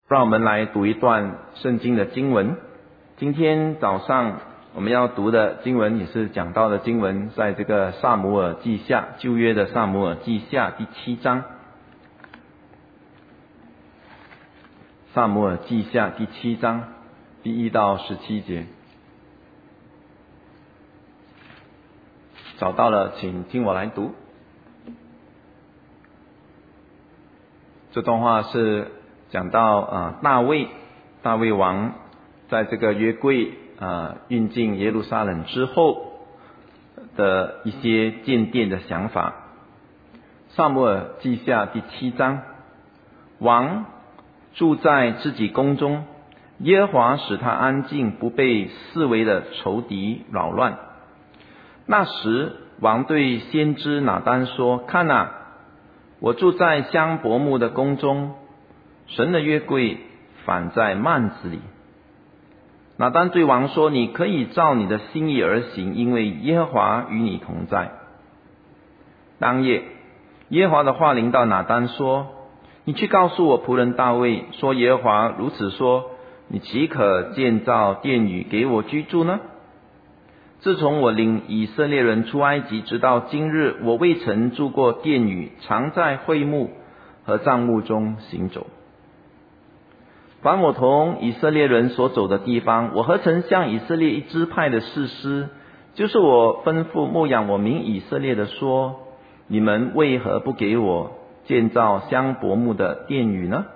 让我们来读一段圣经的经文。今天早上我们要读的经文也是讲到的经文，在这个撒母耳记下，旧约的撒母耳记下第7章。撒母耳记下第7章第1到17节。找到了请听我来读。这段话是讲到大卫王在这个约柜运进耶路撒冷之后的一些建殿的想法。撒母耳记下第7章，王住在自己宫中，耶和华使他安静，不被四围的仇敌扰乱。那时王对先知拿单说，看啊，我住在香柏木的宫中，神的约柜反在幔子里。拿单对王说，你可以照你的心意而行，因为耶和华与你同在。当夜耶和华的话临到拿单说，你去告诉我仆人大卫说，耶和华如此说，你岂可建造殿宇给我居住呢？自从我领以色列人出埃及直到今日，我未曾住过殿宇，常在会幕和帐幕中行走。凡我同以色列人所走的地方，我何曾向以色列一支派的士师，就是我吩咐牧养我民以色列的说，你们为何不给我建造香柏木的殿宇呢？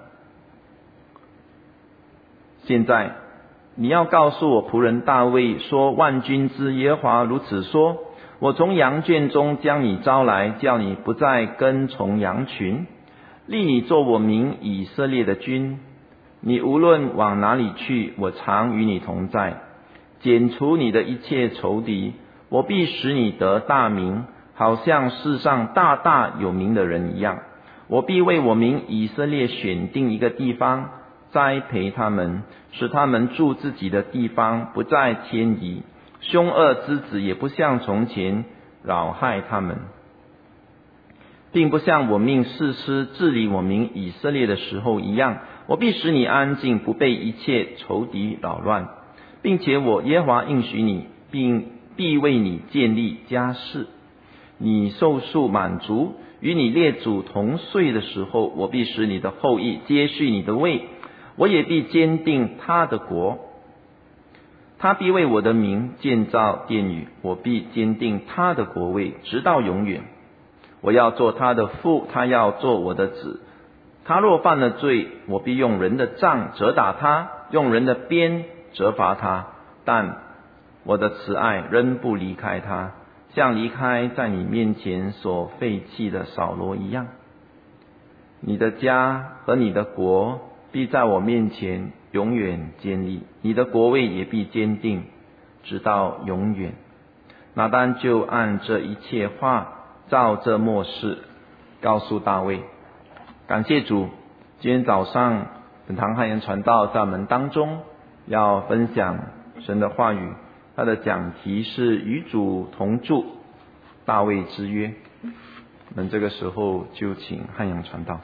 现在你要告诉我仆人大卫说，万军之耶和华如此说，我从羊圈中将你招来，叫你不再跟从羊群，立你做我民以色列的君。你无论往哪里去，我常与你同在，剪除你的一切仇敌，我必使你得大名，好像世上大大有名的人一样。我必为我民以色列选定一个地方，栽培他们，使他们住自己的地方，不再迁移，凶恶之子也不像从前扰害他们，并不像我命士师治理我民以色列的时候一样。我必使你安静，不被一切仇敌扰乱，并且我耶和华应许你，并必为你建立家室。你寿数满足，与你列祖同岁的时候，我必使你的后裔接续你的位，我也必坚定他的国。他必为我的名建造殿宇，我必坚定他的国位，直到永远。我要做他的父，他要做我的子。他若犯了罪，我必用人的杖责打他，用人的鞭责罚他，但我的慈爱仍不离开他，像离开在你面前所废弃的扫罗一样。你的家和你的国必在我面前永远坚立，你的国位也必坚定，直到永远。拿单就按这一切话，照这默示告诉大卫。感谢主，今天早上本堂汉言传道在我们当中要分享神的话语，他的讲题是与主同住，大卫之约。我们这个时候就请汉阳传道。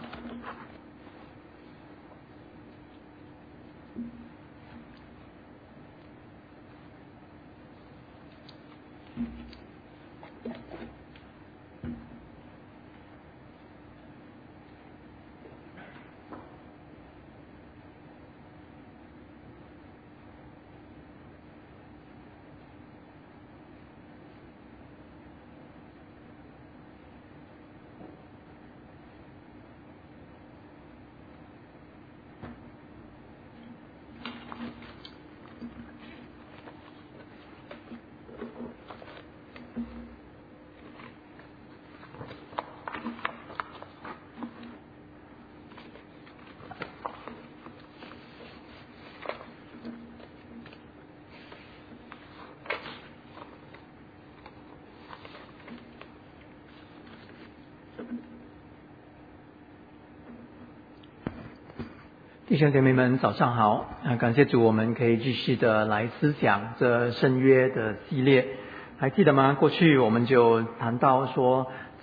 弟兄姐妹们早上好，感谢主，我们可以继续的来思想这圣约的系列。还记得吗？过去我们就谈到说，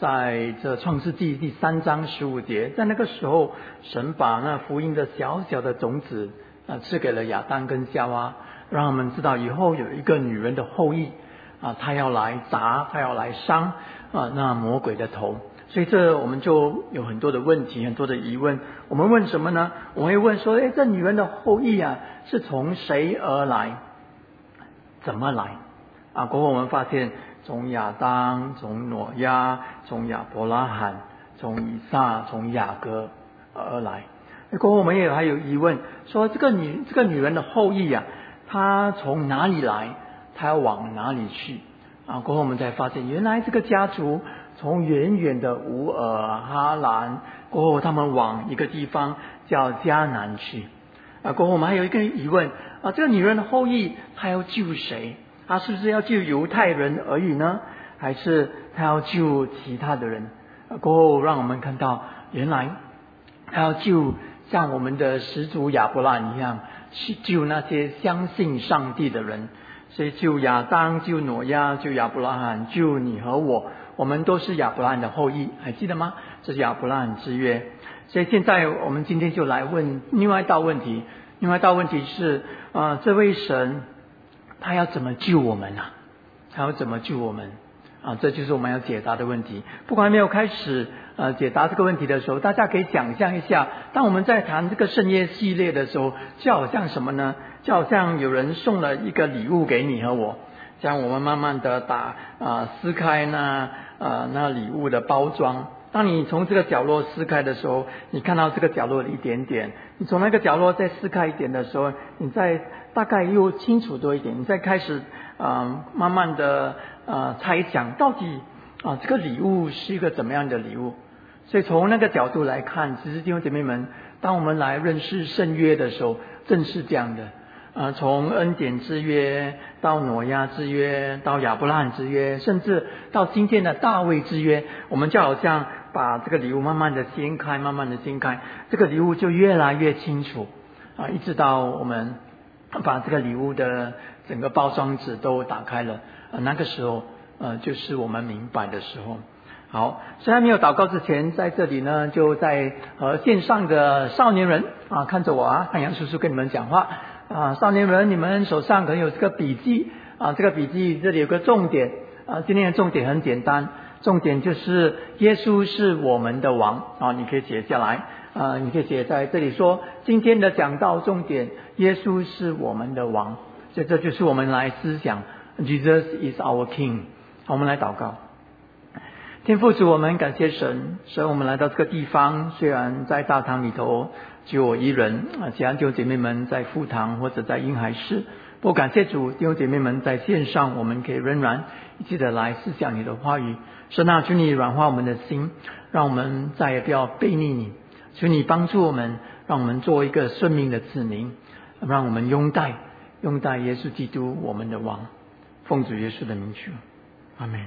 在这创世纪第3章15节，在那个时候，神把那福音的小小的种子赐给了亚当跟夏娃，让他们知道以后有一个女人的后裔他要来砸，他要来伤那魔鬼的头。所以这我们就有很多的问题，很多的疑问。我们问什么呢？我们会问说，这女人的后裔是从谁而来？怎么来？过后我们发现，从亚当，从挪亚，从亚伯拉罕，从以撒，从雅各而来。过后我们还有疑问，说这个女人的后裔她从哪里来？她要往哪里去？过后我们才发现，原来这个家族从远远的乌尔哈兰，过后他们往一个地方叫迦南去。过后我们还有一个疑问，这个女人的后裔她要救谁？她是不是要救犹太人而已呢？还是她要救其他的人？过后让我们看到，原来她要救像我们的始祖亚伯拉罕一样，去救那些相信上帝的人。所以救亚当，救挪亚，救亚伯拉罕，救你和我，我们都是亚伯拉罕的后裔，还记得吗？这是亚伯拉罕之约。所以现在我们今天就来问另外一道问题，另外一道问题是这位神他要怎么救我们他要怎么救我们这就是我们要解答的问题。不过还没有开始解答这个问题的时候，大家可以想象一下，当我们在谈这个圣约系列的时候，就好像什么呢？就好像有人送了一个礼物给你和我，这样我们慢慢的撕开那礼物的包装。当你从这个角落撕开的时候，你看到这个角落的一点点，你从那个角落再撕开一点的时候，你再大概又清楚多一点，你再开始慢慢的猜想到底这个礼物是一个怎么样的礼物。所以从那个角度来看，其实弟兄姐妹们，当我们来认识圣约的时候，正是这样的从恩典之约到挪亚之约，到亚伯拉罕之约，甚至到今天的大卫之约，我们就好像把这个礼物慢慢的掀开，慢慢的掀开，这个礼物就越来越清楚一直到我们把这个礼物的整个包装纸都打开了那个时候就是我们明白的时候。好，虽然没有祷告之前，在这里呢，就在和线上的少年人看着我汉阳叔叔跟你们讲话少年人，你们手上可能有这个笔记这个笔记这里有个重点今天的重点很简单，重点就是耶稣是我们的王你可以写下来你可以写在这里说，今天的讲道重点，耶稣是我们的王。所以这就是我们来思想 Jesus is our King。 好，我们来祷告。天父主，我们感谢神，所以我们来到这个地方，虽然在大堂里头只有我一人其他弟兄姐妹们在副堂或者在婴孩室，不过感谢主，弟兄姐妹们在线上，我们可以仍然一起的来思想你的话语。神求你软化我们的心，让我们再也不要背逆你，求你帮助我们，让我们做一个顺命的子民，让我们拥戴耶稣基督我们的王。奉主耶稣的名求，阿们。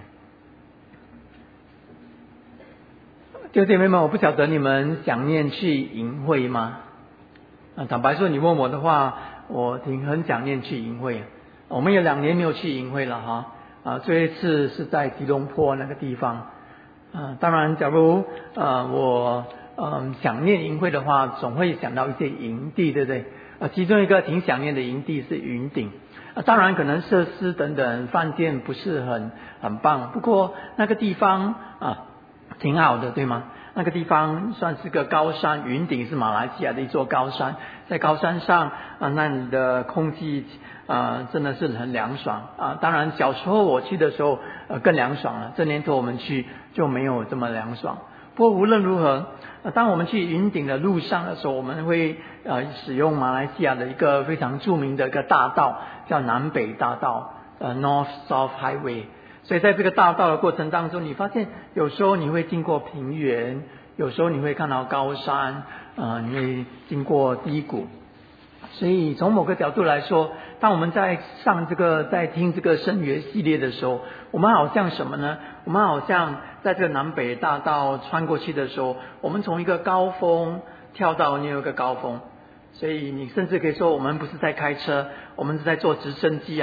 弟兄姐妹们，我不晓得你们想念去营会吗？坦白说，你问我的话，我很想念去营会。我们有2年没有去营会了这一次是在吉隆坡那个地方当然假如我想念营会的话，总会想到一些营地，对不对其中一个挺想念的营地是云顶当然可能设施等等饭店不是很棒，不过那个地方挺好的，对吗？那个地方算是个高山，云顶是马来西亚的一座高山，在高山上那里的空气真的是很凉爽当然小时候我去的时候更凉爽了，这年头我们去就没有这么凉爽。不过无论如何当我们去云顶的路上的时候，我们会使用马来西亚的一个非常著名的一个大道，叫南北大道North South Highway。所以在这个大道的过程当中，你发现有时候你会经过平原，有时候你会看到高山你会经过低谷。所以从某个角度来说，当我们在听这个圣约系列的时候，我们好像什么呢？我们好像在这个南北大道穿过去的时候，我们从一个高峰跳到另一个高峰。所以你甚至可以说，我们不是在开车，我们是在坐直升机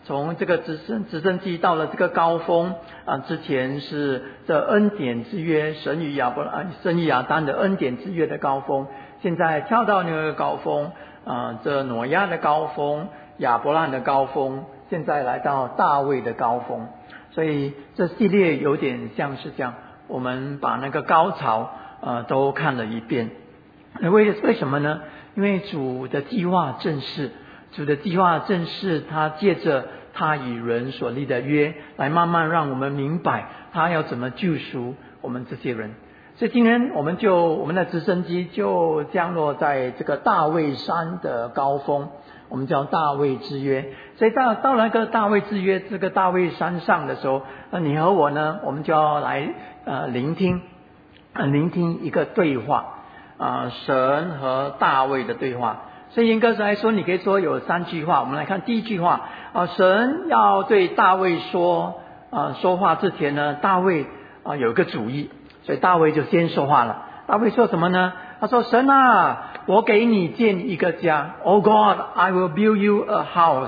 从这个直升机到了这个高峰之前是这恩典之约，神与亚当的恩典之约的高峰，现在跳到那个高峰这挪亚的高峰，亚伯兰的高峰，现在来到大卫的高峰。所以这系列有点像是这样，我们把那个高潮都看了一遍。为什么呢？因为主的计划正是他借着他与人所立的约，来慢慢让我们明白他要怎么救赎我们这些人。所以今天我们的直升机就降落在这个大卫山的高峰，我们叫大卫之约。所以到了那个大卫之约这个大卫山上的时候，你和我呢，我们就要来聆听一个对话神和大卫的对话。所以严格来说，你可以说有3句话。我们来看第一句话神要对大卫说话之前呢，大卫有个主意，所以大卫就先说话了。大卫说什么呢？他说：神啊，我给你建一个家。 Oh God, I will build you a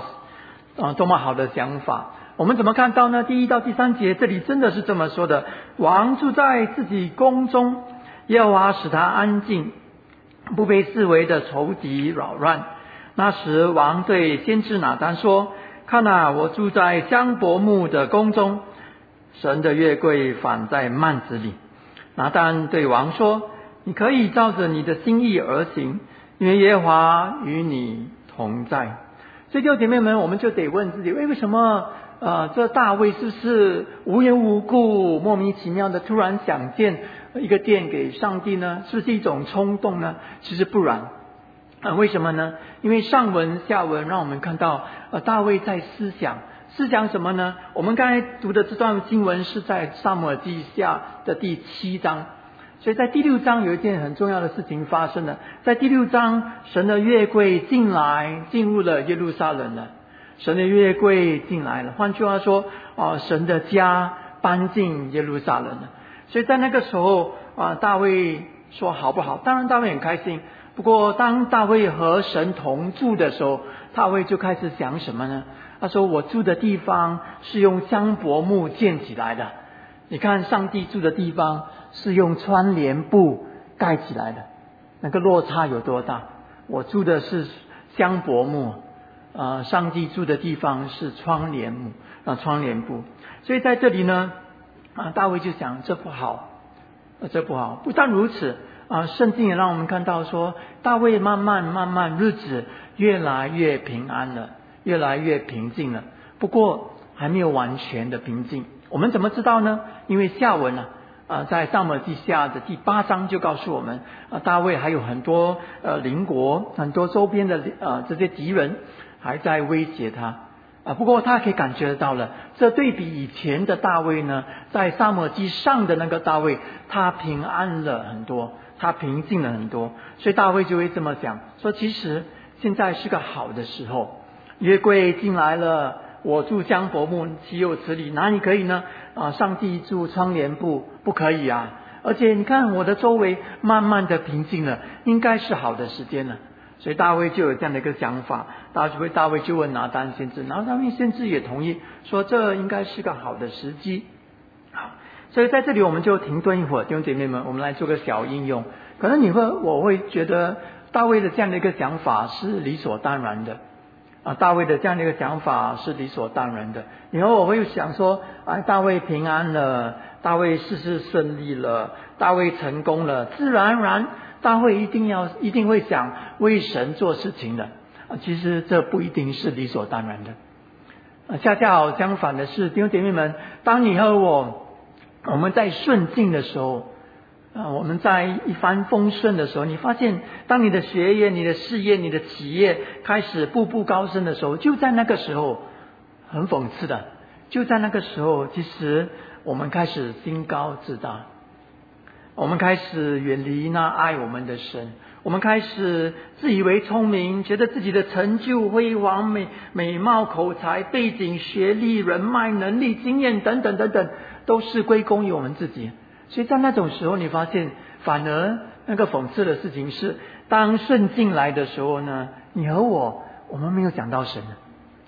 house。多么好的想法。我们怎么看到呢？第1到第3节这里真的是这么说的：王住在自己宫中，耶和华使他安静，不被四围的仇敌扰乱。那时王对先知拿单说：看啊，我住在香柏木的宫中，神的约柜反在幔子里。拿单对王说：你可以照着你的心意而行，因为耶和华与你同在。所以弟兄姐妹们，我们就得问自己，为什么这大卫是不是无缘无故莫名其妙的突然想建一个殿给上帝呢？是不是一种冲动呢？其实不然。为什么呢？因为上文下文让我们看到大卫在思想什么呢？我们刚才读的这段经文是在撒母耳记下的第7章，所以在第6章有一件很重要的事情发生了。在第6章，神的约柜进入了耶路撒冷了。神的约柜进来了，换句话说神的家搬进耶路撒冷了。所以在那个时候大卫说好不好？当然大卫很开心。不过当大卫和神同住的时候，大卫就开始想什么呢？他说：我住的地方是用香柏木建起来的。你看上帝住的地方是用窗帘布盖起来的，那个落差有多大？我住的是香柏木上帝住的地方是窗帘布。所以在这里呢大卫就想这不好。不但如此圣经也让我们看到说，大卫慢慢日子越来越平安了，越来越平静了。不过还没有完全的平静。我们怎么知道呢？因为下文在撒母耳记下的第8章就告诉我们大卫还有很多邻国，很多周边的这些敌人还在威胁他不过他可以感觉到了，这对比以前的大卫呢，在撒母耳记上的那个大卫，他平安了很多，他平静了很多。所以大卫就会这么讲说，其实现在是个好的时候，约柜进来了，我住香柏木，岂有此理？哪里可以呢？上帝住窗帘布，不可以啊！而且你看我的周围慢慢的平静了，应该是好的时间了。所以大卫就有这样的一个想法，大卫就问拿单先知，拿单先知也同意说这应该是个好的时机。好，所以在这里我们就停顿一会儿，弟兄姐妹们，我们来做个小应用。可能我会觉得大卫的这样的一个想法是理所当然的大卫的这样的一个想法是理所当然的。以后我会想说大卫平安了，大卫事事顺利了，大卫成功了，自然而然大卫一定会想为神做事情的其实这不一定是理所当然的恰恰好相反的是，弟兄姐妹们，当你和我们在顺境的时候我们在一帆风顺的时候，你发现当你的学业、你的事业、你的企业开始步步高升的时候，就在那个时候，很讽刺的，就在那个时候，其实我们开始心高自大，我们开始远离那爱我们的神，我们开始自以为聪明，觉得自己的成就、辉煌、美貌、口才、背景、学历、人脉、能力、经验等等等等，都是归功于我们自己。所以在那种时候，你发现反而那个讽刺的事情是，当顺境来的时候呢，你和我们没有讲到神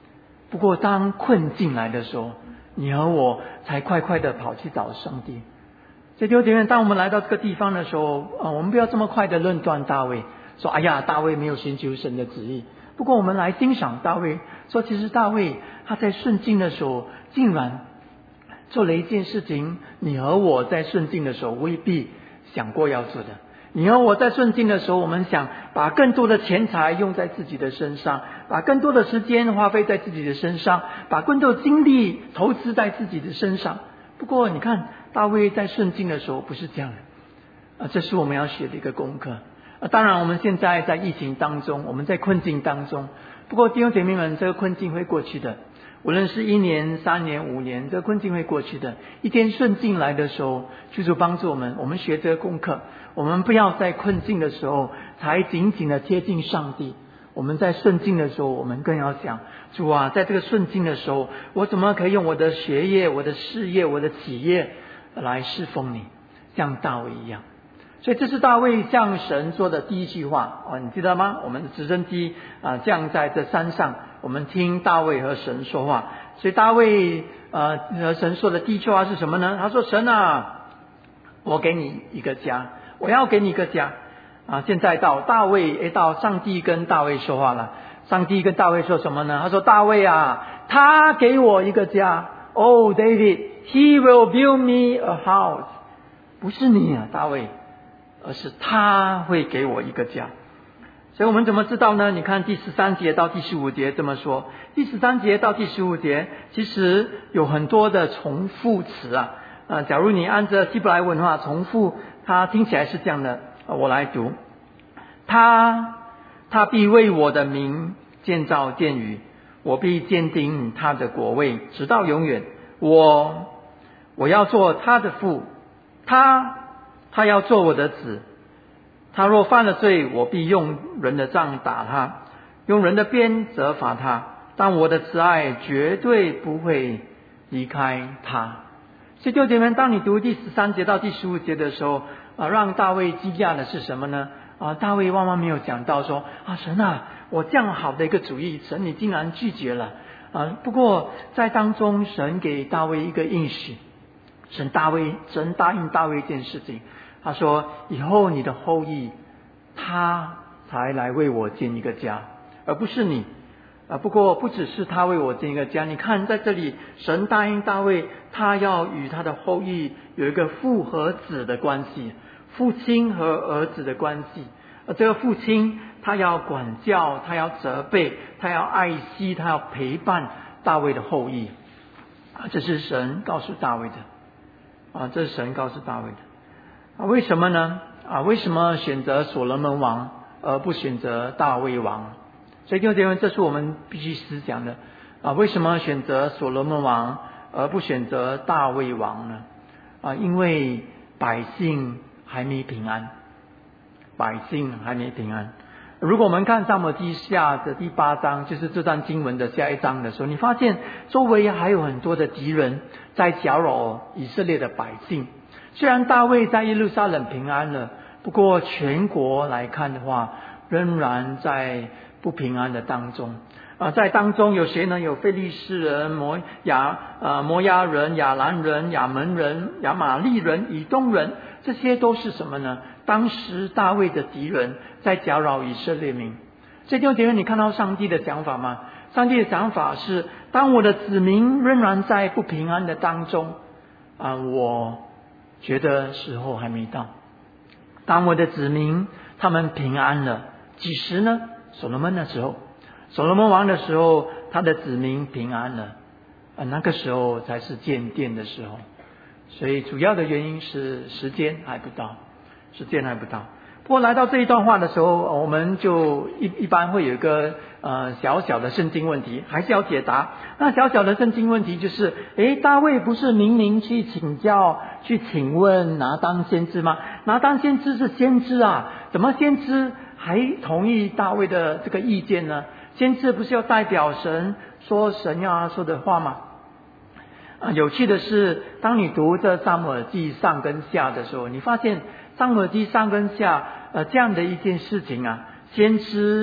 不过当困境来的时候，你和我才快快的跑去找上帝。所以弟兄姐妹，当我们来到这个地方的时候，我们不要这么快的论断大卫，说哎呀，大卫没有寻求神的旨意。不过我们来欣赏大卫，说其实大卫他在顺境的时候，竟然做了一件事情，你和我在顺境的时候未必想过要做的。你和我在顺境的时候，我们想把更多的钱财用在自己的身上，把更多的时间花费在自己的身上，把更多的精力投资在自己的身上。不过你看大卫在顺境的时候不是这样的，这是我们要学的一个功课。当然我们现在在疫情当中，我们在困境当中，不过弟兄姐妹们，这个困境会过去的，无论是1年、3年、5年，这个困境会过去的。一天顺境来的时候，主帮助我们学这个功课，我们不要在困境的时候才紧紧的贴近上帝，我们在顺境的时候，我们更要想，主啊，在这个顺境的时候，我怎么可以用我的学业、我的事业、我的企业来侍奉你，像大卫一样。所以这是大卫向神说的第一句话，你记得吗？我们的直升机降在这山上，我们听大卫和神说话。所以大卫和神说的第一句话是什么呢？他说：神啊，我给你一个家，我要给你一个家。现在到上帝跟大卫说话了。上帝跟大卫说什么呢？他说：大卫啊，他给我一个家。Oh David, he will build me a house。 不是你啊，大卫，而是他会给我一个家。所以我们怎么知道呢？你看第13节到第15节这么说。第13节到第15节其实有很多的重复词假如你按照希伯来文的话，重复它听起来是这样的。我来读：他必为我的名建造殿宇，我必坚定他的国位直到永远。我要做他的父，他要做我的子。他若犯了罪，我必用人的杖打他，用人的鞭责罚他，但我的慈爱绝对不会离开他。所以弟兄姐妹，当你读第13节到第15节的时候让大卫惊讶的是什么呢？大卫万万没有讲到说神啊，我这样好的一个主意，神你竟然拒绝了不过在当中，神给大卫一个应许，神答应大卫一件事情，他说以后你的后裔他才来为我建一个家，而不是你不过不只是他为我建一个家，你看在这里神答应大卫，他要与他的后裔有一个父和子的关系，父亲和儿子的关系。这个父亲他要管教，他要责备，他要爱惜，他要陪伴大卫的后裔这是神告诉大卫的这是神告诉大卫的为什么呢为什么选择所罗门王而不选择大卫王？所以弟兄姐妹，这是我们必须思想的为什么选择所罗门王而不选择大卫王呢因为百姓还没平安，百姓还没平安。如果我们看撒母耳记下的第8章，就是这段经文的下一章的时候，你发现周围还有很多的敌人在搅扰以色列的百姓。虽然大卫在耶路撒冷平安了，不过全国来看的话，仍然在不平安的当中在当中有谁呢？有非利士人、摩押人、亚兰人、亚门人、亚玛利人、以东人，这些都是什么呢？当时大卫的敌人在搅扰以色列民。所以弟兄姐妹，你看到上帝的想法吗？上帝的想法是，当我的子民仍然在不平安的当中我觉得时候还没到。当我的子民他们平安了，几时呢？所罗门的时候，所罗门王的时候，他的子民平安了那个时候才是建殿的时候。所以主要的原因是时间还不到。不过来到这一段话的时候，我们就一般会有一个小小的圣经问题，还是要解答。那小小的圣经问题就是大卫不是明明去请问拿单先知吗？拿单先知是先知怎么先知还同意大卫的这个意见呢？先知不是要代表神说神要说的话吗？有趣的是，当你读这撒母耳记上跟下的时候，你发现撒母耳记上跟下这样的一件事情先知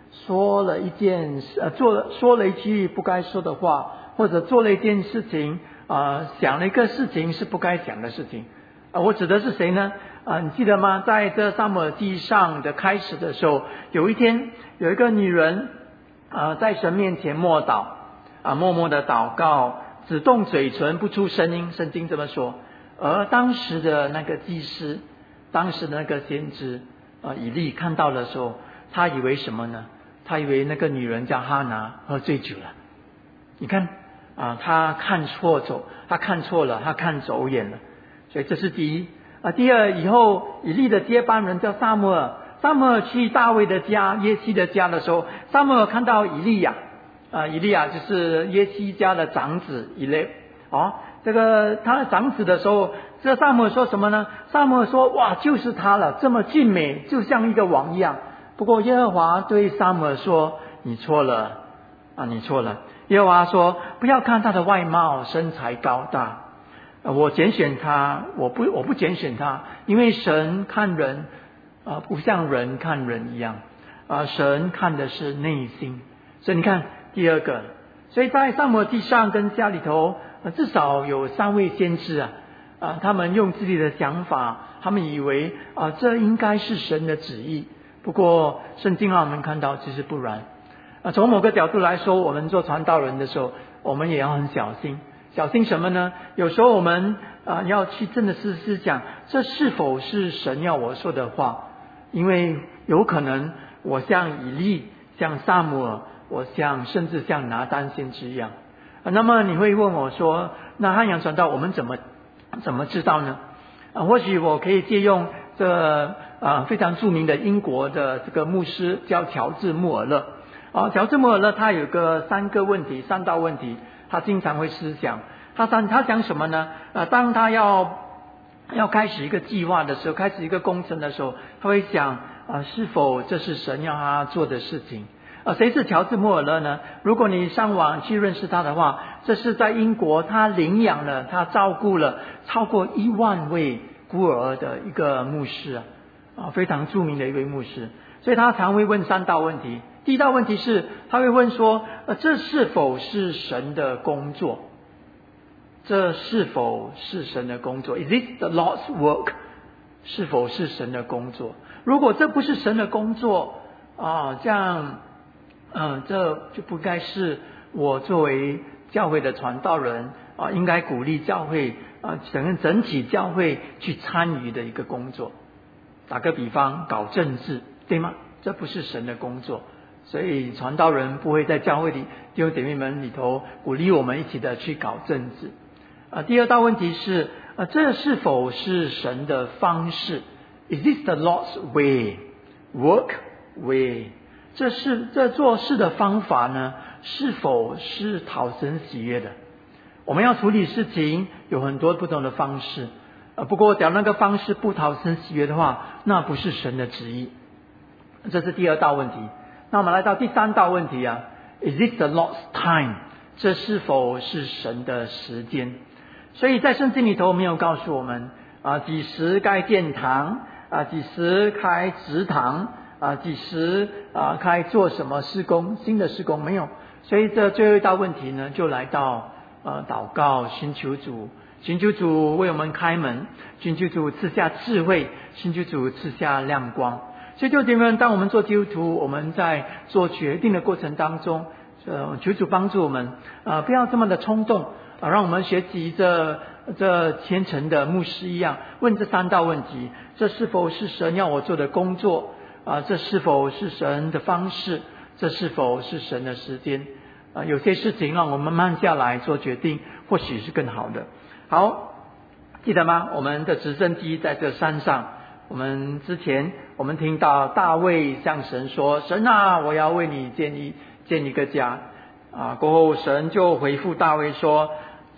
说了一句不该说的话，或者做了一件事情想了一个事情是不该想的事情。我指的是谁呢？你记得吗？在这撒母耳记上的开始的时候，有一天有一个女人在神面前默祷默默的祷告，只动嘴唇不出声音，圣经这么说。而当时的那个祭司，当时的那个先知以利看到的时候，他以为什么呢？他以为那个女人叫哈拿喝醉酒了。你看他看错了，他看走眼了。所以这是第一第二，以后以利的接班人叫撒母耳去大卫的家耶西的家的时候，撒母耳看到以利亚就是耶西家的长子以利这个他的长子的时候，这撒母耳说什么呢？撒母耳说哇，就是他了，这么俊美，就像一个王一样。不过耶和华对撒母耳说，你错了你错了。耶和华说，不要看他的外貌身材高大，我拣选他，我不拣选他，因为神看人不像人看人一样神看的是内心。所以你看第二个，所以在撒母耳记上跟下里头至少有3位先知他们用自己的想法，他们以为这应该是神的旨意。不过圣经让我们看到其实不然从某个角度来说，我们做传道人的时候，我们也要很小心什么呢？有时候我们要去真的是讲，这是否是神要我说的话？因为有可能我像以利，像撒母耳，我甚至像拿单先知一样那么你会问我说，那汉阳传道我们怎么知道呢？或许我可以借用这非常著名的英国的这个牧师叫乔治穆尔勒乔治穆尔勒他有个3道问题他经常会思想。他讲什么呢？当他要开始一个计划的时候，开始一个工程的时候，他会想是否这是神要他做的事情谁是乔治穆尔勒呢？如果你上网去认识他的话，这是在英国他领养了他照顾了超过1万位孤儿的一个牧师非常著名的一位牧师。所以他常会问3道问题。第一道问题是他会问说这是否是神的工作？这是否是神的工作？ Is it the Lord's work？ 是否是神的工作？如果这不是神的工作这样这就不该是我作为教会的传道人应该鼓励教会整体教会去参与的一个工作。打个比方，搞政治，对吗？这不是神的工作。所以传道人不会在教会里弟兄姐妹们里头鼓励我们一起的去搞政治第二道问题是这是否是神的方式？ Is this the Lord's way? Work way？ 这做事的方法呢，是否是讨神喜悦的？我们要处理事情有很多不同的方式不过假如那个方式不讨神喜悦的话，那不是神的旨意。这是第2道问题。那我们来到第3道问题Is it the Lord's time？ 这是否是神的时间？所以在圣经里头没有告诉我们几时该建堂几时开职堂几时开做什么施工，新的施工没有。所以这最后一道问题呢，就来到祷告，寻求主为我们开门，寻求主赐下智慧，寻求主赐下亮光。所以就弟兄们，当我们做基督徒，我们在做决定的过程当中求主帮助我们不要这么的冲动让我们学习这虔诚的牧师一样，问这3道问题：这是否是神要我做的工作这是否是神的方式？这是否是神的时间有些事情让我们慢下来做决定，或许是更好的。好，记得吗？我们的直升机在这山上，我们听到大卫向神说：神我要为你建一个家过后神就回复大卫说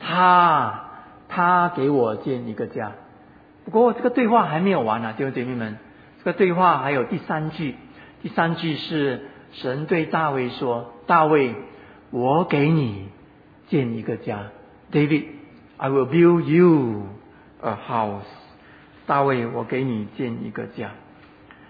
他给我建一个家。不过这个对话还没有完弟兄姐妹们，这个对话还有第3句。第3句是神对大卫说：大卫，我给你建一个家。 David, I will build you a house。 大卫，我给你建一个家。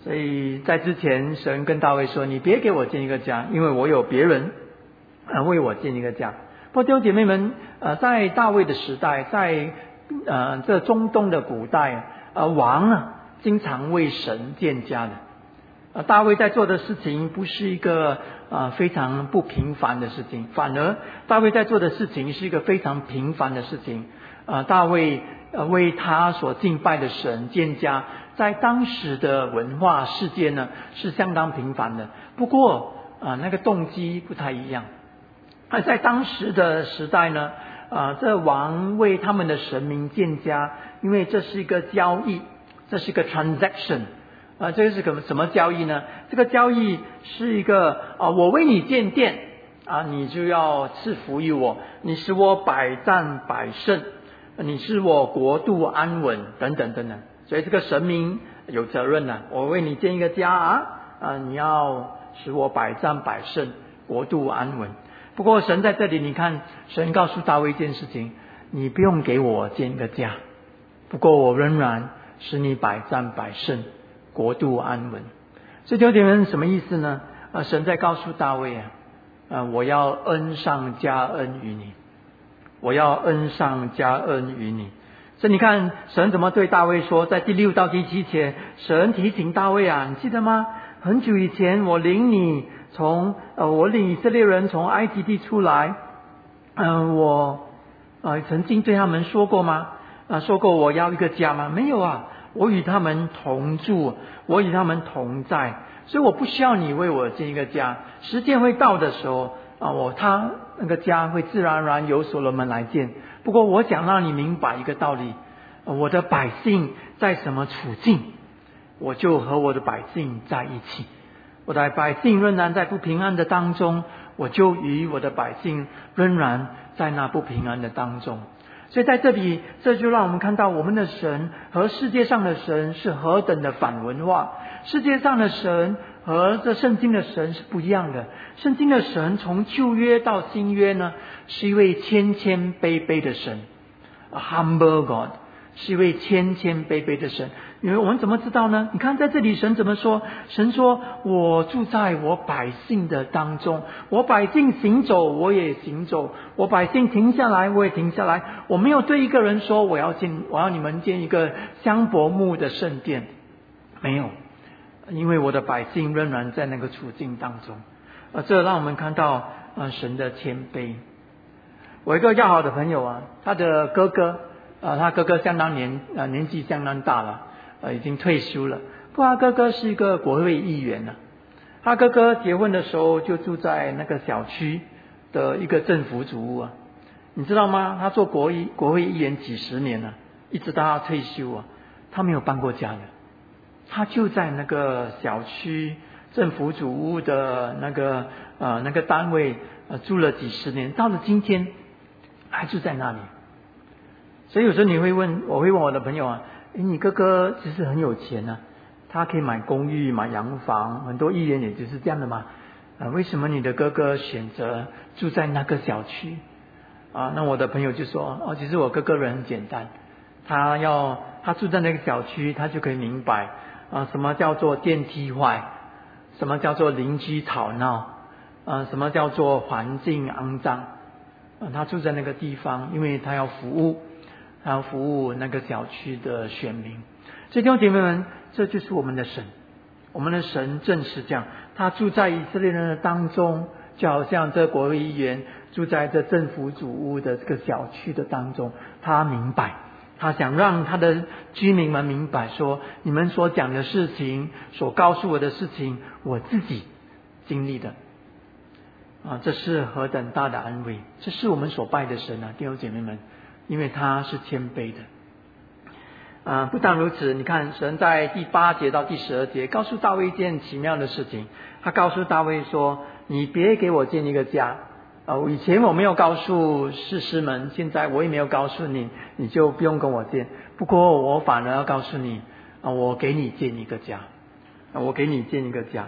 所以在之前，神跟大卫说：“你别给我建一个家，因为我有别人为我建一个家。”不过弟兄姐妹们，在大卫的时代，在这中东的古代，王经常为神建家的。大卫在做的事情不是一个非常不平凡的事情，反而大卫在做的事情是一个非常平凡的事情。大卫为他所敬拜的神建家，在当时的文化世界呢是相当平凡的。不过那个动机不太一样。在当时的时代呢，这王为他们的神明建家，因为这是一个交易，这是一个 transaction。这是个什么交易呢？这个交易是一个我为你建殿你就要赐福于我，你使我百战百胜，你使我国度安稳，等等等等。所以这个神明有责任我为你建一个家你要使我百战百胜，国度安稳。不过神在这里，你看，神告诉大卫一件事情：你不用给我建一个家，不过我仍然使你百战百胜，国度安稳。所以弟兄姐妹，什么意思呢？神在告诉大卫我要恩上加恩于你，我要恩上加恩于你。所以你看神怎么对大卫说，在第6到第7节，神提醒大卫你记得吗？很久以前我领以色列人从埃及地出来，我曾经对他们说过吗？说过我要一个家吗？没有我与他们同住，我与他们同在，所以我不需要你为我建一个家。时间会到的时候他那个家会自然而然由所罗门来建。不过我想让你明白一个道理，我的百姓在什么处境，我就和我的百姓在一起。我的百姓仍然在不平安的当中，我就与我的百姓仍然在那不平安的当中。所以在这里，这就让我们看到我们的神和世界上的神是何等的反文化。世界上的神和这圣经的神是不一样的。圣经的神从旧约到新约呢，是一位谦谦卑卑的神， A humble God， 是一位谦谦卑卑的神。因为我们怎么知道呢？你看在这里神怎么说？神说我住在我百姓的当中，我百姓行走我也行走，我百姓停下来我也停下来。我没有对一个人说我要你们建一个香柏木的圣殿，没有，因为我的百姓仍然在那个处境当中。这让我们看到神的谦卑。我一个要好的朋友他的哥哥他哥哥相当年纪相当大了，已经退休了。不过他哥哥是一个国会议员他哥哥结婚的时候就住在那个小区的一个政府主屋你知道吗？他做国会议员几十年了，一直到他退休他没有搬过家的。他就在那个小区政府主屋的那个单位住了几十年，到了今天还住在那里。所以有时候我会问我的朋友你哥哥其实很有钱他可以买公寓买洋房，很多议员也就是这样的嘛为什么你的哥哥选择住在那个小区那我的朋友就说其实我哥哥人很简单，他住在那个小区，他就可以明白什么叫做电梯坏，什么叫做邻居吵闹什么叫做环境肮脏他住在那个地方，因为他要服务那个小区的选民。所以弟兄姐妹们，这就是我们的神。我们的神正是这样，他住在以色列人的当中，就好像这国会议员住在这政府主屋的这个小区的当中。他明白，他想让他的居民们明白说，你们所讲的事情，所告诉我的事情，我自己经历的这是何等大的安慰。这是我们所拜的神弟兄姐妹们，因为他是谦卑的不但如此，你看神在第8节到第12节告诉大卫一件奇妙的事情。他告诉大卫说，你别给我建一个家以前我没有告诉士师们，现在我也没有告诉你，你就不用跟我建。不过我反而要告诉你我给你建一个家，我给你建一个家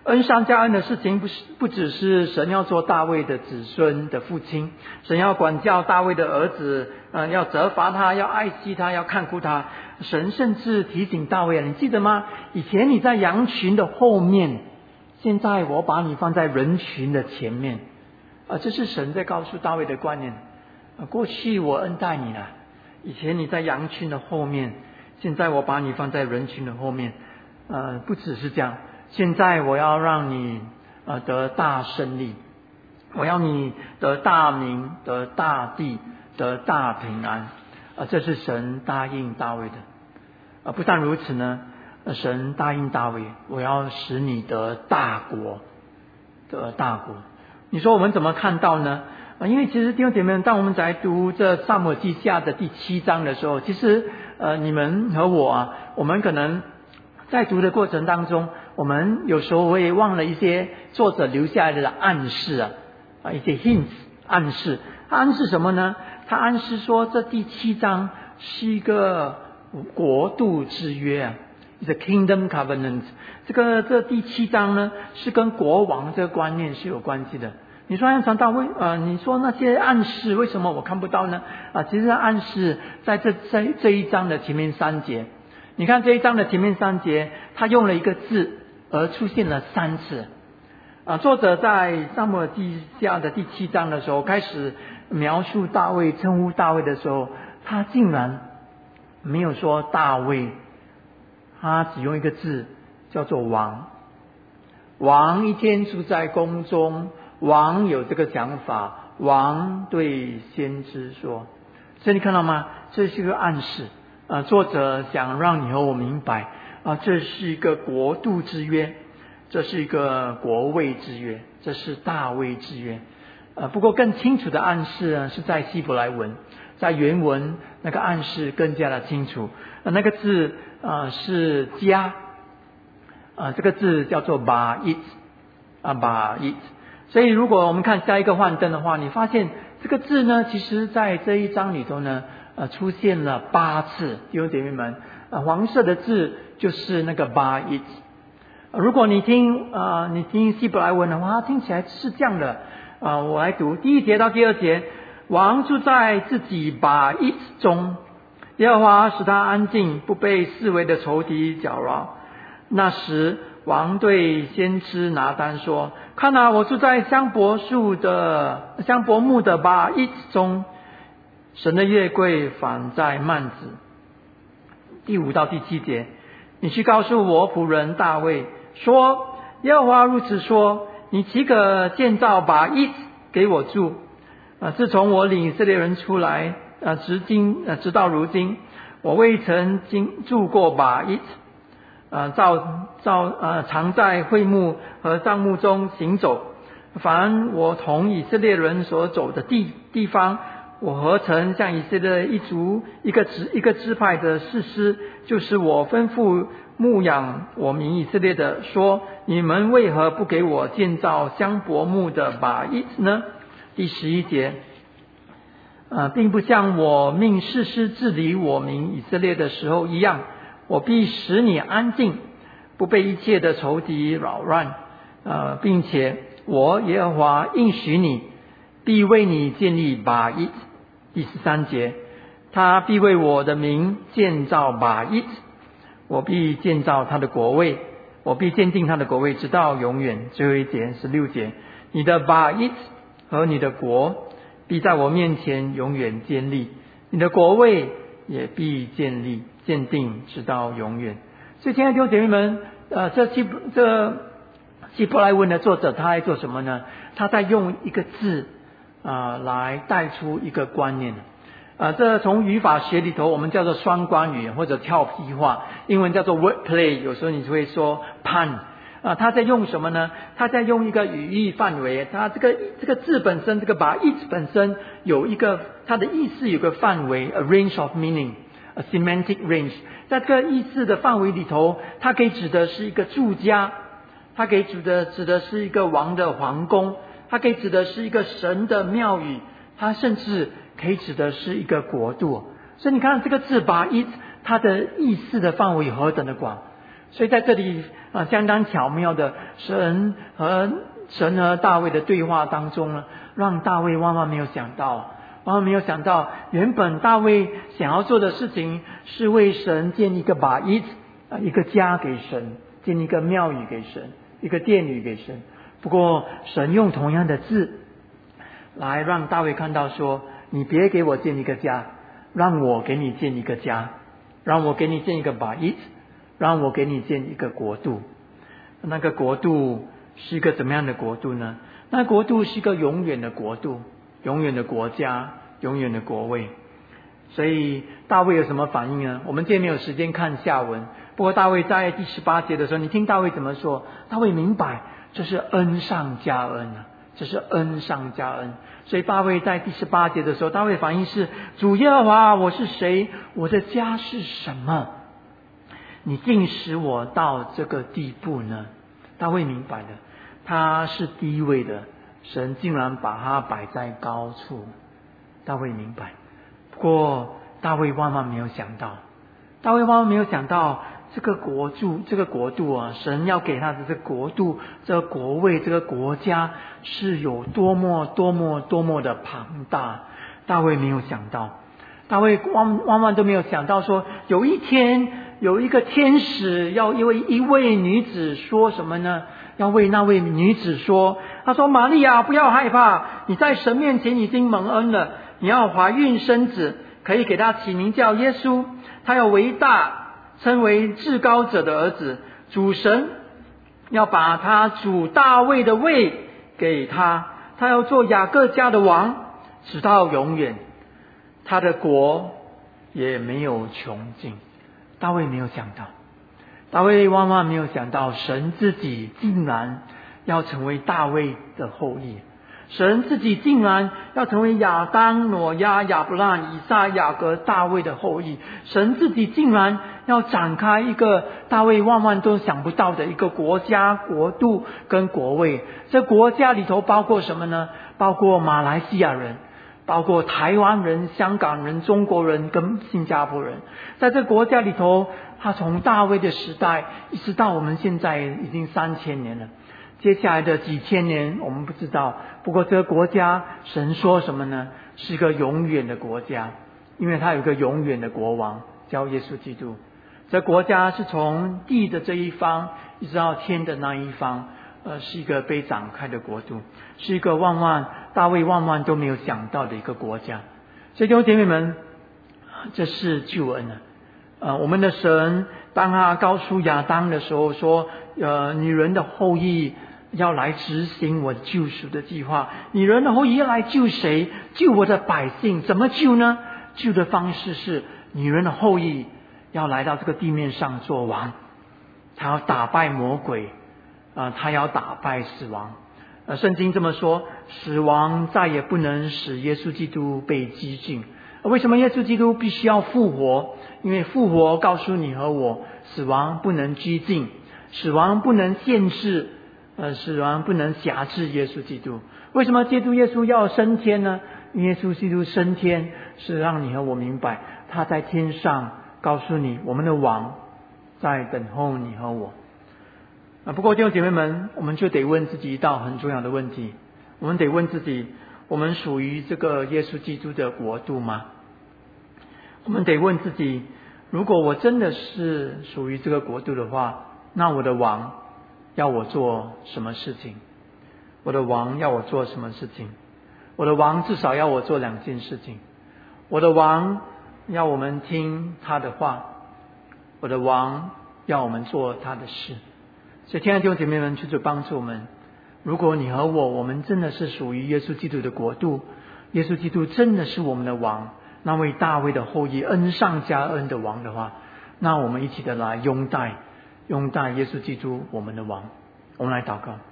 恩上加恩的事情不只是神要做大卫的子孙的父亲，神要管教大卫的儿子，要责罚他，要爱惜他，要看顾他。神甚至提醒大卫，你记得吗？以前你在羊群的后面，现在我把你放在人群的前面。这是神在告诉大卫的观念。过去我恩待你了，以前你在羊群的后面，现在我把你放在人群的后面。不只是这样，现在我要让你得大胜利，我要你得大名，得大地，得大平安。这是神答应大卫的。不但如此呢，神答应大卫，我要使你得大国，得大国。你说我们怎么看到呢？因为其实弟兄姐妹们，当我们在读这撒母耳记下的第7章的时候，其实你们和我我们可能在读的过程当中，我们有时候会忘了一些作者留下来的暗示一些 hints 暗示。他暗示什么呢？他暗示说这第7章是一个国度之约，is a kingdom covenant。这第7章呢，是跟国王这个观念是有关系的。你说常大卫你说那些暗示为什么我看不到呢？其实暗示在这一章的前面3节。你看这一章的前面3节，他用了一个字而出现了3次。作者在撒母耳记下的第7章的时候，开始描述大卫，称呼大卫的时候，他竟然没有说大卫，他只用一个字叫做王。王一天住在宫中，王有这个想法，王对先知说。所以你看到吗？这是一个暗示。作者想让你和我明白这是一个国度之约，这是一个国位之约，这是大卫之约。不过更清楚的暗示是在希伯来文，在原文那个暗示更加的清楚。那个字是家，这个字叫做把it把it。所以如果我们看下一个幻灯的话，你发现这个字呢，其实在这一章里头呢出现了8次。弟兄姐妹们，黄色的字就是那个把it。如果你听希伯来文的话，听起来是这样的。我来读第1节到第2节。王住在自己把it中，耶和华使他安静，不被四围的仇敌搅扰。那时王对先知拿单说，看我住在香柏木的把it中，神的约柜反在幔子。第5到第7节，你去告诉我仆人大卫说，耶和华如此说，你岂可建造把it给我住？自从我领以色列人出来直到如今，我未曾住过把it。常在会幕和帐幕中行走。凡我同以色列人所走的地方，我何曾向以色列一族一个支派的士师，就是我吩咐牧养我民以色列的说，你们为何不给我建造香柏木的把it呢？第11节，并不像我命士师治理我民以色列的时候一样，我必使你安静，不被一切的仇敌扰乱，并且我耶和华应许你，必为你建立把it。第13节，他必为我的名建造把it，我必建造他的国位，我必坚定他的国位直到永远。最后一节16节，你的把it和你的国必在我面前永远坚立，你的国位也必建立坚定直到永远。所以亲爱的弟兄姐妹们，这希伯来文的作者他在做什么呢？他在用一个字来带出一个观念。这从语法学里头我们叫做双关语或者跳皮话，英文叫做 wordplay， 有时候你就会说 pun。他在用什么呢？他在用一个语义范围。他这个字本身，这个把it本身有一个它的意思有个范围 ，a range of meaning，a semantic range。在这个意思的范围里头，它可以指的是一个住家，它可以指的是一个王的皇宫，它可以指的是一个神的庙宇，它甚至可以指的是一个国度。所以你看这个字把it，它的意思的范围何等的广。所以在这里相当巧妙的神和大卫的对话当中呢，让大卫万万没有想到，原本大卫想要做的事情是为神建一个bait，一个家给神，建一个庙宇给神，一个殿宇给神。不过神用同样的字来让大卫看到说，你别给我建一个家，让我给你建一个家，让我给你建一个bait，让我给你建一个国度。那个国度是一个怎么样的国度呢？那国度是一个永远的国度，永远的国家，永远的国位。所以大卫有什么反应呢？我们今天没有时间看下文，不过大卫在第18节的时候，你听大卫怎么说？大卫明白这是恩上加恩啊，这是恩上加恩。所以大卫在第18节的时候，大卫反应是：主耶和华，我是谁？我的家是什么？你竟使我到这个地步呢？大卫明白的，他是低位的，神竟然把他摆在高处。大卫明白。不过大卫万万没有想到，这个国度啊，神要给他的这个国度，这个国位，这个国家是有多么的庞大。大卫没有想到，大卫万万都没有想到说，有一天有一个天使要为一位女子说什么呢？要为那位女子说，他说：玛利亚，不要害怕，你在神面前已经蒙恩了，你要怀孕生子，可以给他起名叫耶稣，他要为大，称为至高者的儿子。主神要把他主大卫的位给他，他要做雅各家的王，直到永远，他的国也没有穷尽。大卫没有想到，大卫万万没有想到，神自己竟然要成为大卫的后裔，神自己竟然要成为亚当、挪亚、亚伯拉罕、以撒、雅各、大卫的后裔，神自己竟然要展开一个大卫万万都想不到的一个国家、国度跟国位。这国家里头包括什么呢？包括马来西亚人，包括台湾人、香港人、中国人跟新加坡人。在这国家里头，他从大卫的时代一直到我们现在已经3000年了，接下来的几千年我们不知道。不过这个国家神说什么呢？是一个永远的国家，因为他有一个永远的国王叫耶稣基督。这国家是从地的这一方一直到天的那一方，是一个被展开的国度，是一个大卫万万都没有想到的一个国家。所以弟兄姐妹们，这是救恩啊！我们的神当他告诉亚当的时候说，女人的后裔要来执行我救赎的计划。女人的后裔要来救谁？救我的百姓。怎么救呢？救的方式是女人的后裔要来到这个地面上做王，他要打败魔鬼，他要打败死亡。圣经这么说，死亡再也不能使耶稣基督被击尽。为什么耶稣基督必须要复活？因为复活告诉你和我，死亡不能击尽，死亡不能限制，死亡不能辖制耶稣基督。为什么耶稣要升天呢？耶稣基督升天是让你和我明白，他在天上告诉你，我们的王在等候你和我。不过弟兄姐妹们，我们就得问自己一道很重要的问题，我们得问自己，我们属于这个耶稣基督的国度吗？我们得问自己，如果我真的是属于这个国度的话，那我的王要我做什么事情？我的王要我做什么事情？我的王至少要我做2件事情。我的王要我们听他的话，我的王要我们做他的事。所以亲爱的弟兄姐妹们，求主帮助我们，如果你和我们真的是属于耶稣基督的国度，耶稣基督真的是我们的王，那位大卫的后裔，恩上加恩的王的话，那我们一起的来拥戴耶稣基督我们的王。我们来祷告。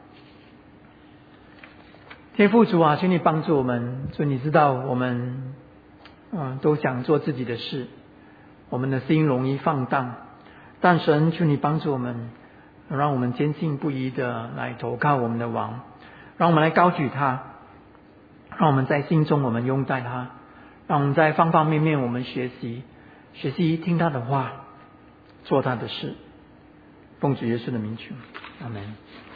天父主啊，请你帮助我们。主，你知道我们都想做自己的事，我们的心容易放荡，但神，求你帮助我们，让我们坚信不疑的来投靠我们的王，让我们来高举他，让我们在心中我们拥戴他，让我们在方方面面我们学习听他的话，做他的事。 奉主耶稣的名求，阿门。